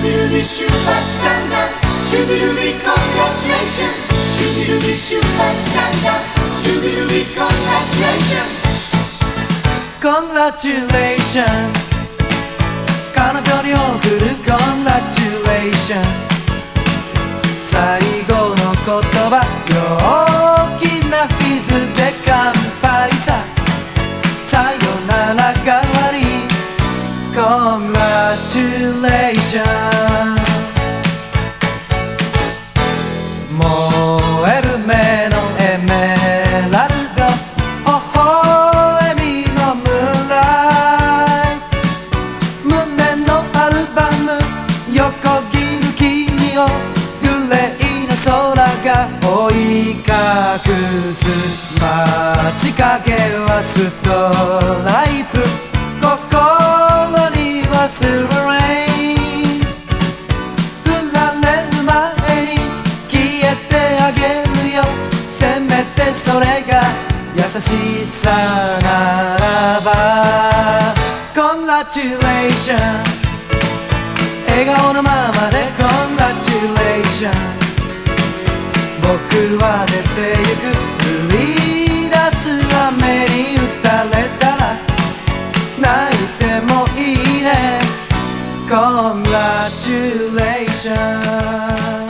Shoo-be-doo-be, shoo-ba-doo-dum-dum. Shoo-be-doo-be, congratulations. Shoo-be-doo-be, shoo-ba-doo-dum-dum. Shoo-be-doo-be, congratulations. Congratulations 彼女に送る Congratulations 最後の言葉大きなフィズで乾杯ささよなら代わり Congratulations 燃える目のエメラルド微笑みのムーンライト胸のアルバム横切る君をグレーな空が覆い隠す街影はストライプ心にはシルバーレイン振られる前に消えてあげるよせめてそれが優しさならば Congratulations 笑顔のままで Congratulations 僕は出てゆく降り出す雨に打たれたら泣いてもいいね Congratulations